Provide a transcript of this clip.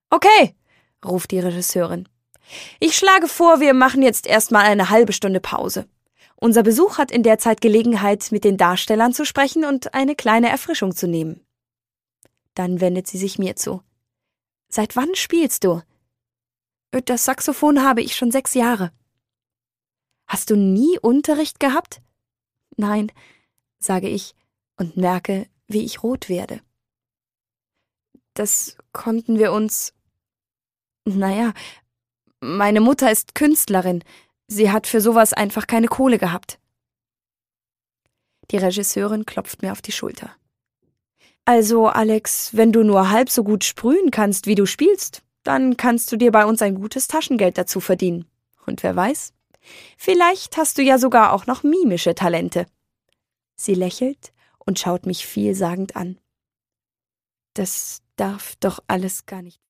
Okay, ruft die Regisseurin. Ich schlage vor, wir machen jetzt erstmal eine halbe Stunde Pause. Unser Besuch hat in der Zeit Gelegenheit, mit den Darstellern zu sprechen und eine kleine Erfrischung zu nehmen. Dann wendet sie sich mir zu. Seit wann spielst du? Das Saxophon habe ich schon 6 Jahre. Hast du nie Unterricht gehabt? Nein, sage ich und merke, wie ich rot werde. Das konnten wir uns... Naja, meine Mutter ist Künstlerin. Sie hat für sowas einfach keine Kohle gehabt. Die Regisseurin klopft mir auf die Schulter. Also, Alex, wenn du nur halb so gut sprühen kannst, wie du spielst, dann kannst du dir bei uns ein gutes Taschengeld dazu verdienen. Und wer weiß, vielleicht hast du ja sogar auch noch mimische Talente. Sie lächelt und schaut mich vielsagend an. Das darf doch alles gar nicht